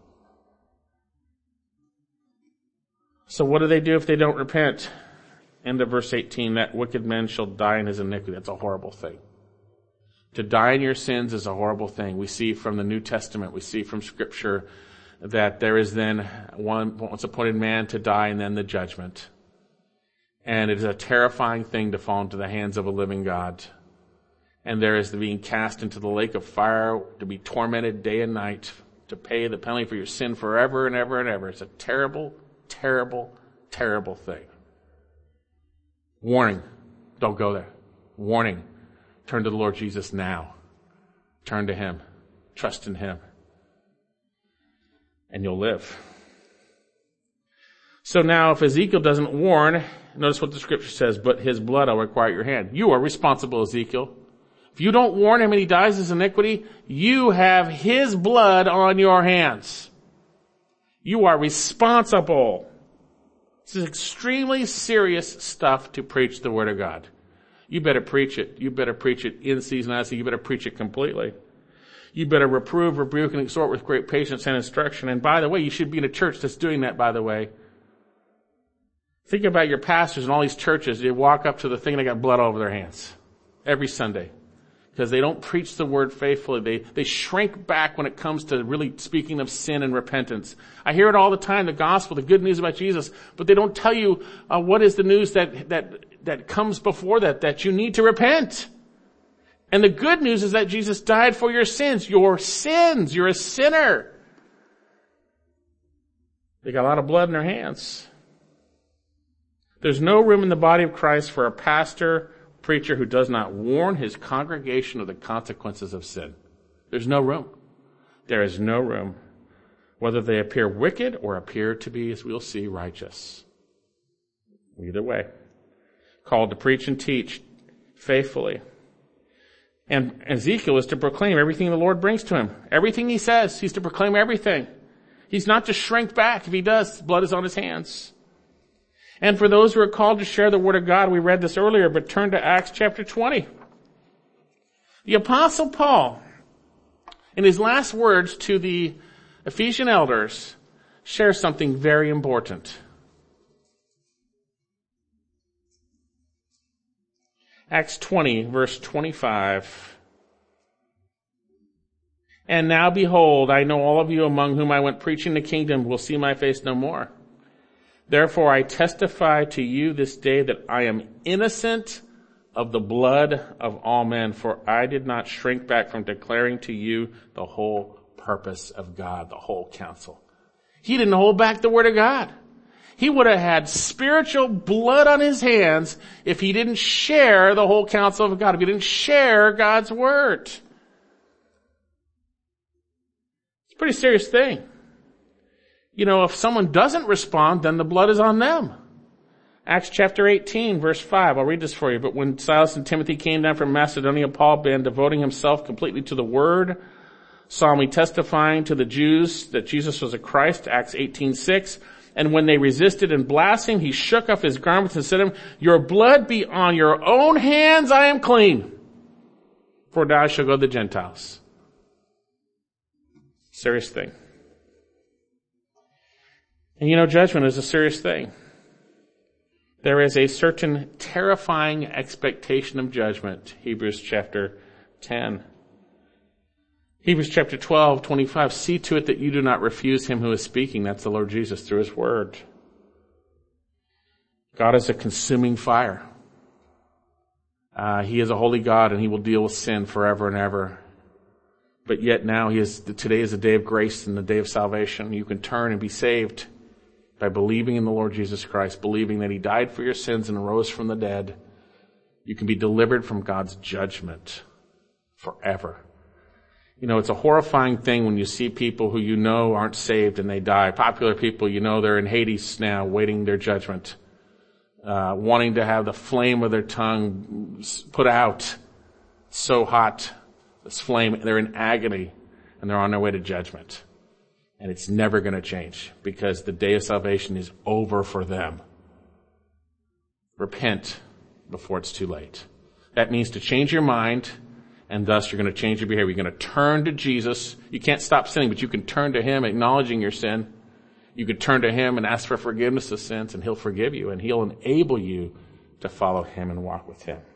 So what do they do if they don't repent? End of verse 18, that wicked man shall die in his iniquity. That's a horrible thing. To die in your sins is a horrible thing. We see from the New Testament, we see from Scripture that there is then one once appointed man to die and then the judgment. And it is a terrifying thing to fall into the hands of a living God. And there is the being cast into the lake of fire to be tormented day and night to pay the penalty for your sin forever and ever and ever. It's a terrible, terrible, terrible thing. Warning, don't go there. Warning, turn to the Lord Jesus now. Turn to him. Trust in him. And you'll live. So now if Ezekiel doesn't warn, notice what the Scripture says, but his blood I'll require at your hand. You are responsible, Ezekiel. If you don't warn him and he dies his iniquity, you have his blood on your hands. You are responsible. This is extremely serious stuff to preach the Word of God. You better preach it. You better preach it in season, out of season. You better preach it completely. You better reprove, rebuke, and exhort with great patience and instruction. And by the way, you should be in a church that's doing that, by the way. Think about your pastors in all these churches. They walk up to the thing and they got blood all over their hands every Sunday. Because they don't preach the word faithfully. They shrink back when it comes to really speaking of sin and repentance. I hear it all the time, the gospel, the good news about Jesus, but they don't tell you what is the news that comes before that you need to repent. And the good news is that Jesus died for your sins. Your sins. You're a sinner. They got a lot of blood in their hands. There's no room in the body of Christ for a pastor, preacher who does not warn his congregation of the consequences of sin. There's no room. There is no room. Whether they appear wicked or appear to be, as we'll see, righteous. Either way. Called to preach and teach faithfully. And Ezekiel is to proclaim everything the Lord brings to him. Everything he says, he's to proclaim everything. He's not to shrink back. If he does, blood is on his hands. And for those who are called to share the Word of God, we read this earlier, but turn to Acts chapter 20. The Apostle Paul, in his last words to the Ephesian elders, shares something very important. Acts 20, verse 25. And now behold, I know all of you among whom I went preaching the kingdom will see my face no more. Therefore I testify to you this day that I am innocent of the blood of all men, for I did not shrink back from declaring to you the whole purpose of God, the whole counsel. He didn't hold back the Word of God. He would have had spiritual blood on his hands if he didn't share the whole counsel of God, if he didn't share God's Word. It's a pretty serious thing. You know, if someone doesn't respond, then the blood is on them. Acts chapter 18, verse 5. I'll read this for you. But when Silas and Timothy came down from Macedonia, Paul began devoting himself completely to the word, solemnly testifying to the Jews that Jesus was a Christ, Acts 18:6. And when they resisted and blasphemed, he shook off his garments and said to them, your blood be on your own hands, I am clean. For now I shall go to the Gentiles. Serious thing. And judgment is a serious thing. There is a certain terrifying expectation of judgment. Hebrews chapter 10. Hebrews chapter 12:25. See to it that you do not refuse him who is speaking. That's the Lord Jesus through his word. God is a consuming fire. He is a holy God and he will deal with sin forever and ever. But yet now today is a day of grace and the day of salvation. You can turn and be saved by believing in the Lord Jesus Christ, believing that he died for your sins and rose from the dead. You can be delivered from God's judgment forever. It's a horrifying thing when you see people who aren't saved and they die. Popular people, they're in Hades now waiting their judgment, wanting to have the flame of their tongue put out. So hot, this flame, they're in agony and they're on their way to judgment. And it's never going to change because the day of salvation is over for them. Repent before it's too late. That means to change your mind, and thus you're going to change your behavior. You're going to turn to Jesus. You can't stop sinning, but you can turn to him acknowledging your sin. You can turn to him and ask for forgiveness of sins, and he'll forgive you, and he'll enable you to follow him and walk with him.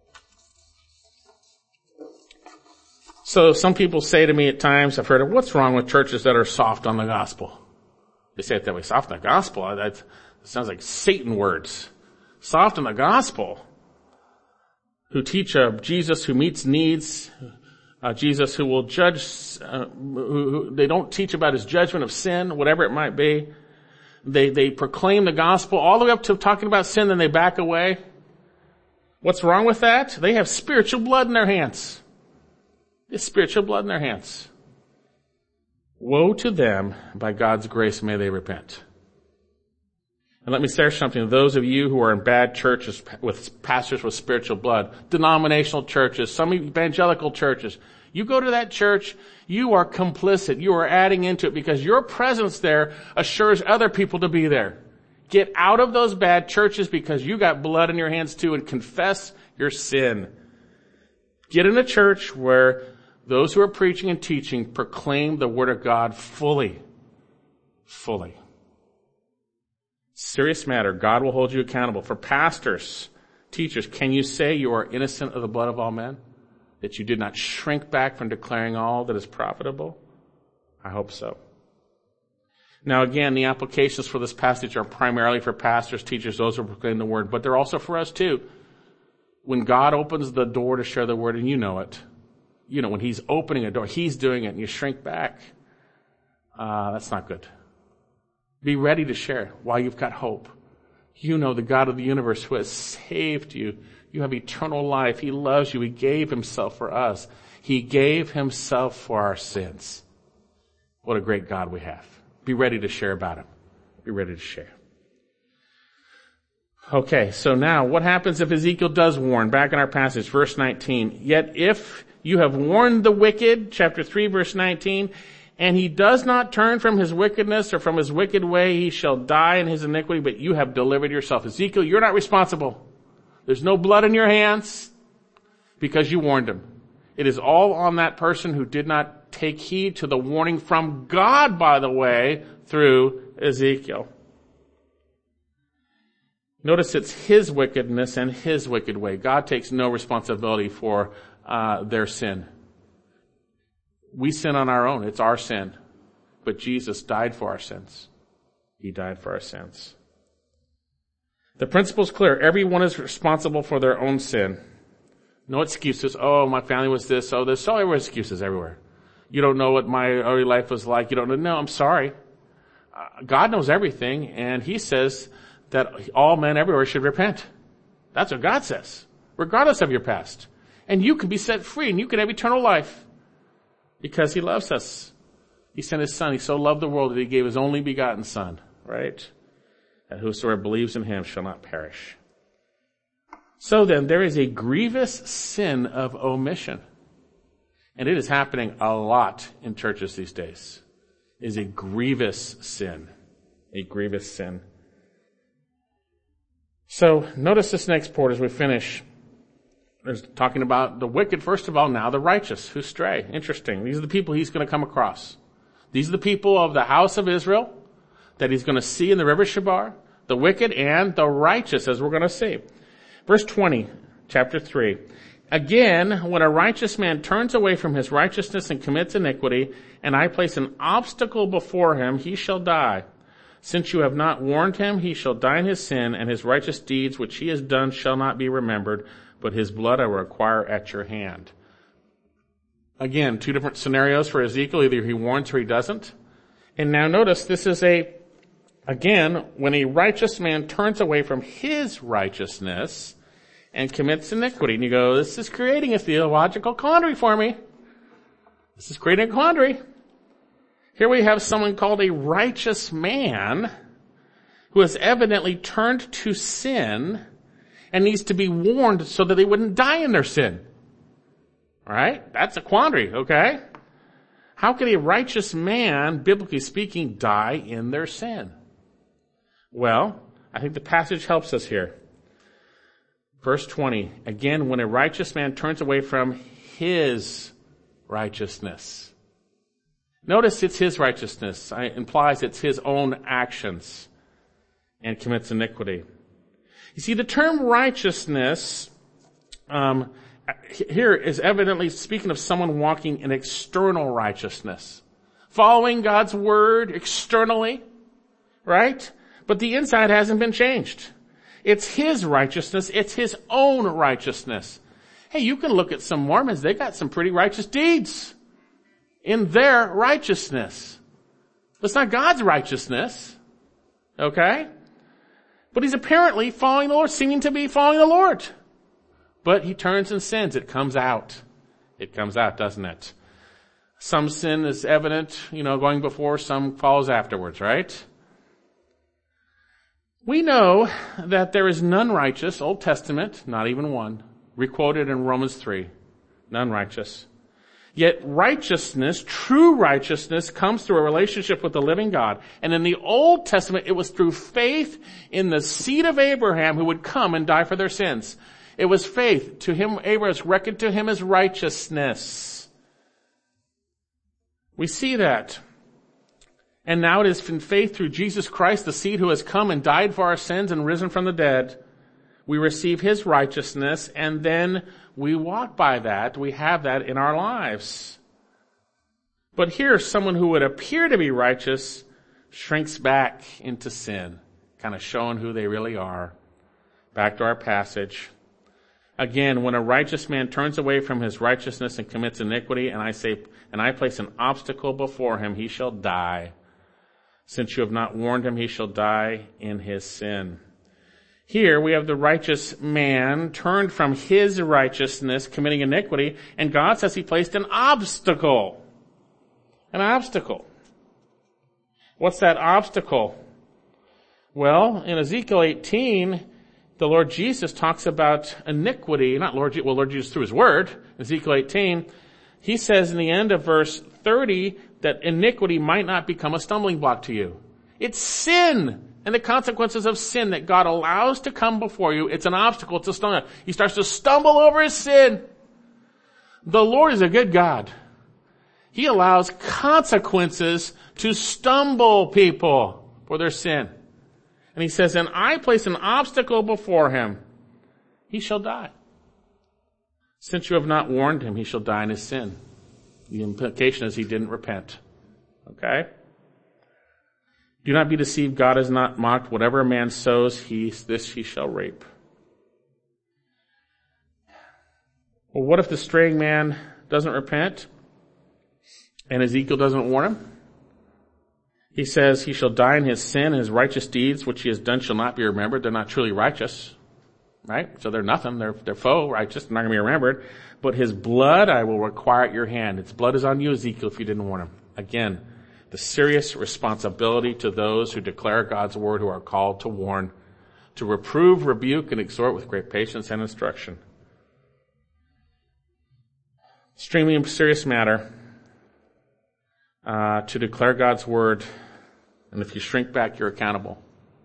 So some people say to me at times, I've heard of, what's wrong with churches that are soft on the gospel? They say it that way, soft on the gospel. That sounds like Satan words. Soft on the gospel. Who teach of Jesus who meets needs, Jesus who will judge, who they don't teach about his judgment of sin, whatever it might be. They proclaim the gospel all the way up to talking about sin, then they back away. What's wrong with that? They have spiritual blood in their hands. There's spiritual blood in their hands. Woe to them, by God's grace may they repent. And let me say something to those of you who are in bad churches with pastors with spiritual blood, denominational churches, some evangelical churches. You go to that church, you are complicit. You are adding into it because your presence there assures other people to be there. Get out of those bad churches because you got blood in your hands too, and confess your sin. Get in a church where those who are preaching and teaching proclaim the word of God fully. Fully. Serious matter. God will hold you accountable. For pastors, teachers, can you say you are innocent of the blood of all men? That you did not shrink back from declaring all that is profitable? I hope so. Now again, the applications for this passage are primarily for pastors, teachers, those who proclaim the word, but they're also for us too. When God opens the door to share the word, and you know it, when he's opening a door, he's doing it, and you shrink back, that's not good. Be ready to share while you've got hope. You know the God of the universe who has saved you. You have eternal life. He loves you. He gave himself for us. He gave himself for our sins. What a great God we have. Be ready to share about him. Be ready to share. Okay, so now what happens if Ezekiel does warn? Back in our passage, verse 19. Yet if you have warned the wicked, chapter 3, verse 19, and he does not turn from his wickedness or from his wicked way, he shall die in his iniquity, but you have delivered yourself. Ezekiel, you're not responsible. There's no blood in your hands because you warned him. It is all on that person who did not take heed to the warning from God, by the way, through Ezekiel. Notice it's his wickedness and his wicked way. God takes no responsibility for their sin. We sin on our own. It's our sin. But Jesus died for our sins. He died for our sins. The principle is clear. Everyone is responsible for their own sin. No excuses. Oh, my family was this. Oh, there's so many excuses everywhere. You don't know what my early life was like. You don't know. No, I'm sorry. God knows everything, and he says that all men everywhere should repent. That's what God says, regardless of your past. And you can be set free, and you can have eternal life because he loves us. He sent his son. He so loved the world that he gave his only begotten son, right? that whosoever believes in him shall not perish. So then, there is a grievous sin of omission. And it is happening a lot in churches these days. It is a grievous sin. A grievous sin. So, notice this next part as we finish. There's talking about the wicked, first of all, now the righteous who stray. Interesting. These are the people he's going to come across. These are the people of the house of Israel that he's going to see in the river Chebar, the wicked and the righteous, as we're going to see. Verse 20, chapter 3. Again, when a righteous man turns away from his righteousness and commits iniquity, and I place an obstacle before him, he shall die. Since you have not warned him, he shall die in his sin, and his righteous deeds which he has done shall not be remembered, but his blood I will require at your hand. Again, two different scenarios for Ezekiel. Either he warns or he doesn't. And now notice, this is again, when a righteous man turns away from his righteousness and commits iniquity. And you go, this is creating a theological quandary for me. This is creating a quandary. Here we have someone called a righteous man who has evidently turned to sin and needs to be warned so that they wouldn't die in their sin. All right? That's a quandary, okay? How can a righteous man, biblically speaking, die in their sin? Well, I think the passage helps us here. Verse 20, again, when a righteous man turns away from his righteousness. Notice it's his righteousness. It implies it's his own actions and commits iniquity. You see, the term righteousness here is evidently speaking of someone walking in external righteousness. Following God's word externally, right? But the inside hasn't been changed. It's his righteousness. It's his own righteousness. Hey, you can look at some Mormons. They got some pretty righteous deeds in their righteousness. It's not God's righteousness. Okay? But he's apparently following the Lord, seeming to be following the Lord. But he turns and sins. It comes out. It comes out, doesn't it? Some sin is evident, going before, some follows afterwards, right? We know that there is none righteous, Old Testament, not even one, requoted in Romans 3, none righteous. Yet righteousness, true righteousness, comes through a relationship with the living God. And in the Old Testament, it was through faith in the seed of Abraham who would come and die for their sins. It was faith. To him, Abraham was reckoned to him as righteousness. We see that. And now it is in faith through Jesus Christ, the seed who has come and died for our sins and risen from the dead. We receive his righteousness, and then we walk by that. We have that in our lives. But here, someone who would appear to be righteous shrinks back into sin, kind of showing who they really are. Back to our passage. Again, when a righteous man turns away from his righteousness and commits iniquity, and I place an obstacle before him, he shall die. Since you have not warned him, he shall die in his sin. Here we have the righteous man turned from his righteousness, committing iniquity, and God says he placed an obstacle. An obstacle. What's that obstacle? Well, in Ezekiel 18, the Lord Jesus talks about iniquity, Lord Jesus through his word, Ezekiel 18, he says in the end of verse 30 that iniquity might not become a stumbling block to you. It's sin and the consequences of sin that God allows to come before you. It's an obstacle. It's a stumbling. He starts to stumble over his sin. The Lord is a good God. He allows consequences to stumble people for their sin. And he says, and I place an obstacle before him. He shall die. Since you have not warned him, he shall die in his sin. The implication is he didn't repent. Okay? Do not be deceived. God is not mocked. Whatever a man sows, this he shall reap. Well, what if the straying man doesn't repent and Ezekiel doesn't warn him? He says he shall die in his sin, and his righteous deeds which he has done shall not be remembered. They're not truly righteous. Right? So they're nothing. They're faux righteous. They're not going to be remembered. But his blood I will require at your hand. Its blood is on you, Ezekiel, if you didn't warn him. Again, the serious responsibility to those who declare God's word, who are called to warn, to reprove, rebuke, and exhort with great patience and instruction. Extremely serious matter to declare God's word, and if you shrink back, you're accountable.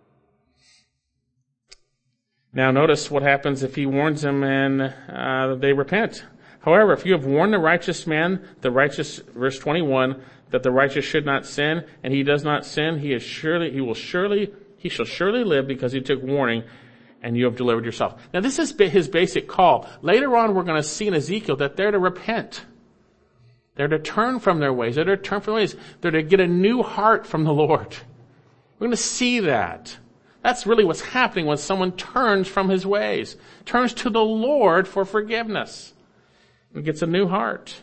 Now notice what happens if he warns them and they repent. However, if you have warned the righteous man, verse 21, that the righteous should not sin, and he does not sin, he shall surely live because he took warning, and you have delivered yourself. Now this is his basic call. Later on, we're going to see in Ezekiel that they're to repent. They're to turn from their ways. They're to get a new heart from the Lord. We're going to see that. That's really what's happening when someone turns from his ways, turns to the Lord for forgiveness, and gets a new heart.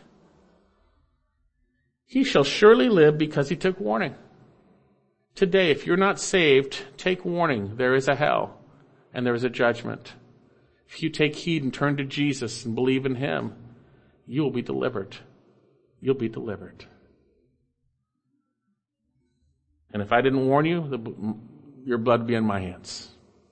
He shall surely live because he took warning. Today, if you're not saved, take warning. There is a hell and there is a judgment. If you take heed and turn to Jesus and believe in him, you will be delivered. You'll be delivered. And if I didn't warn you, your blood would be in my hands.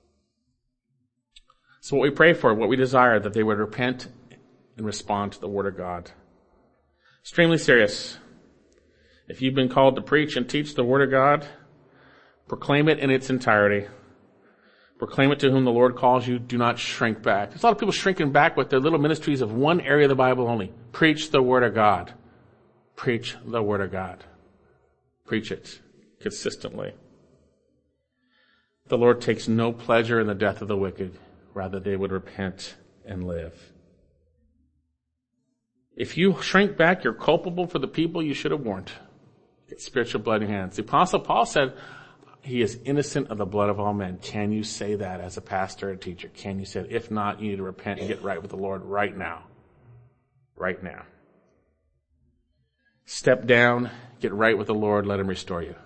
So what we pray for, what we desire, that they would repent and respond to the word of God. Extremely serious. If you've been called to preach and teach the word of God, proclaim it in its entirety. Proclaim it to whom the Lord calls you. Do not shrink back. There's a lot of people shrinking back with their little ministries of one area of the Bible only. Preach the word of God. Preach the word of God. Preach it consistently. The Lord takes no pleasure in the death of the wicked. Rather, they would repent and live. If you shrink back, you're culpable for the people you should have warned. Get spiritual blood in your hands. The Apostle Paul said, he is innocent of the blood of all men. Can you say that as a pastor or a teacher? Can you say that? If not, you need to repent and get right with the Lord right now. Right now. Step down, get right with the Lord, let him restore you.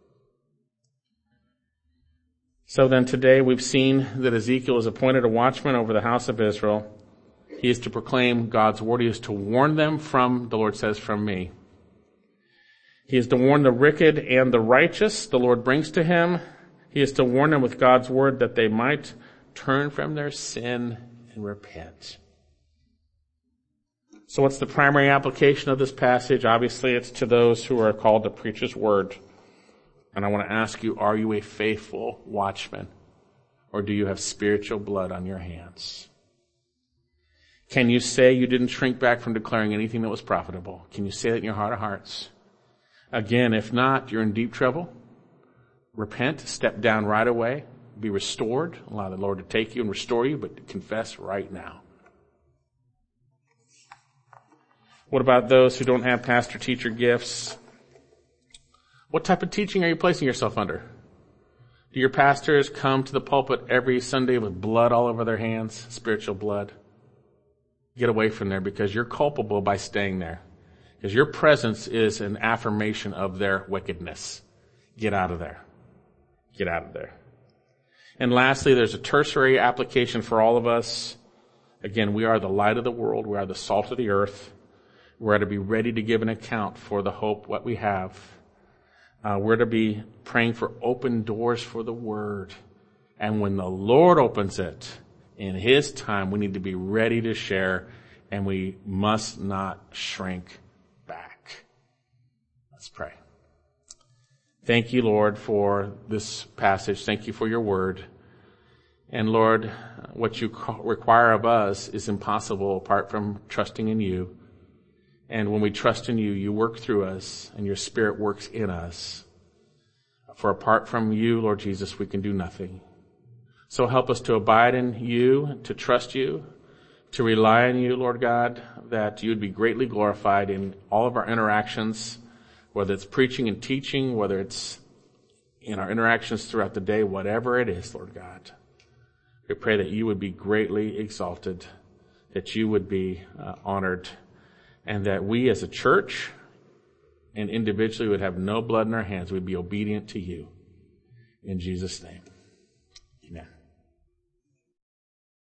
So then today we've seen that Ezekiel is appointed a watchman over the house of Israel. He is to proclaim God's word. He is to warn them from, the Lord says, from me. He is to warn the wicked and the righteous the Lord brings to him. He is to warn them with God's word that they might turn from their sin and repent. So what's the primary application of this passage? Obviously, it's to those who are called to preach his word. And I want to ask you, are you a faithful watchman? Or do you have spiritual blood on your hands? Can you say you didn't shrink back from declaring anything that was profitable? Can you say that in your heart of hearts? Again, if not, you're in deep trouble. Repent, step down right away, be restored. Allow the Lord to take you and restore you, but confess right now. What about those who don't have pastor-teacher gifts? What type of teaching are you placing yourself under? Do your pastors come to the pulpit every Sunday with blood all over their hands, spiritual blood? Get away from there because you're culpable by staying there. Because your presence is an affirmation of their wickedness. Get out of there. Get out of there. And lastly, there's a tertiary application for all of us. Again, we are the light of the world. We are the salt of the earth. We're to be ready to give an account for the hope, what we have. We're to be praying for open doors for the word. And when the Lord opens it, in his time, we need to be ready to share, and we must not shrink back. Let's pray. Thank you, Lord, for this passage. Thank you for your word. And Lord, what you require of us is impossible apart from trusting in you. And when we trust in you, you work through us and your Spirit works in us. For apart from you, Lord Jesus, we can do nothing. So help us to abide in you, to trust you, to rely on you, Lord God, that you would be greatly glorified in all of our interactions, whether it's preaching and teaching, whether it's in our interactions throughout the day, whatever it is, Lord God. We pray that you would be greatly exalted, that you would be honored, and that we as a church and individually would have no blood in our hands. We'd be obedient to you. In Jesus' name.